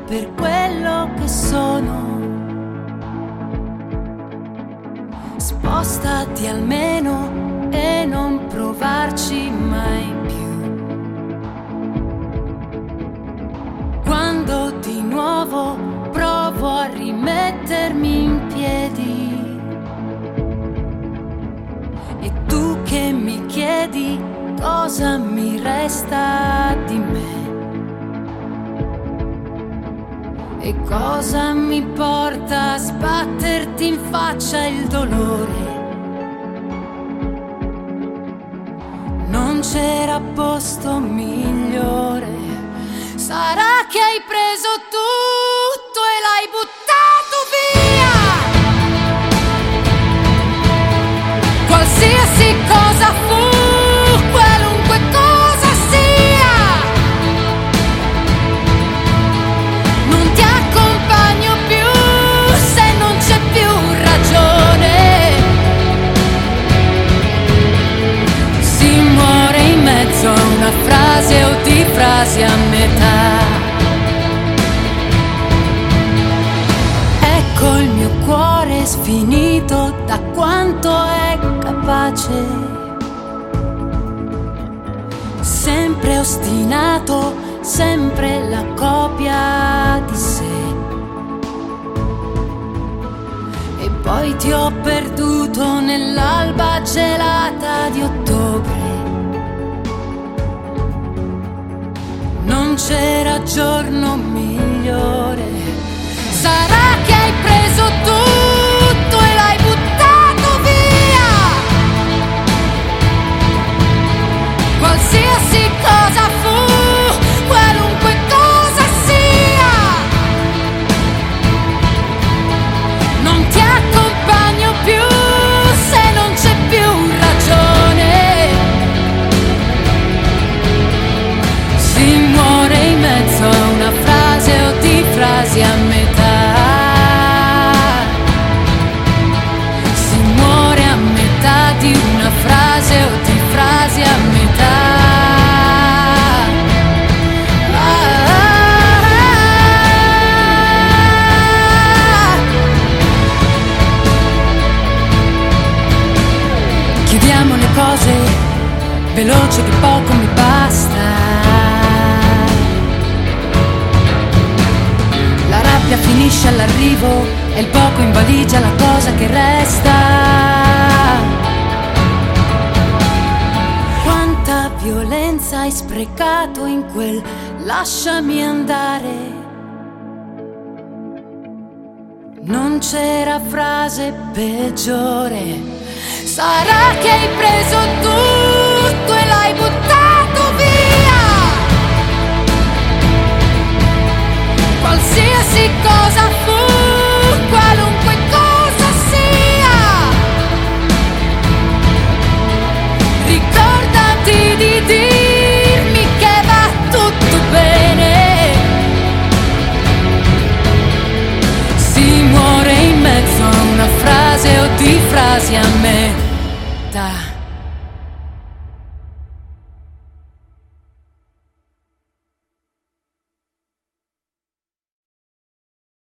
per quello che sono. Spostati almeno e non provarci mai più. Quando di nuovo provo a rimettermi in piedi e tu che mi chiedi cosa mi resta di me e cosa mi porta a sbatterti in faccia il dolore. Non c'era posto migliore. Sarà che hai preso tutto e l'hai buttato via. Qualsiasi cosa fu, qualunque cosa sia, non ti accompagno più se non c'è più ragione. Si muore in mezzo a una frase o di frasi a metà. Ecco il mio cuore sfinito da quanto è capace, sempre ostinato, sempre la copia di sé. E poi ti ho perduto nell'alba gelata di ottobre. Non c'era giorno migliore. Sarà che hai preso tutto e l'hai buttato via. Qualsiasi cosa fu, qualunque cosa sia, non ti accompagno più se non c'è più ragione. Si muore in mezzo a una frase o di frasi a metà. Si muore a metà di una frase o di frasi a metà. Chiudiamo le cose veloce che poco mi basta. La rabbia finisce all'arrivo e il poco in valigia la cosa che resta. Quanta violenza hai sprecato in quel lasciami andare. Non c'era frase peggiore. Sarà che hai preso tutto e l'hai buttato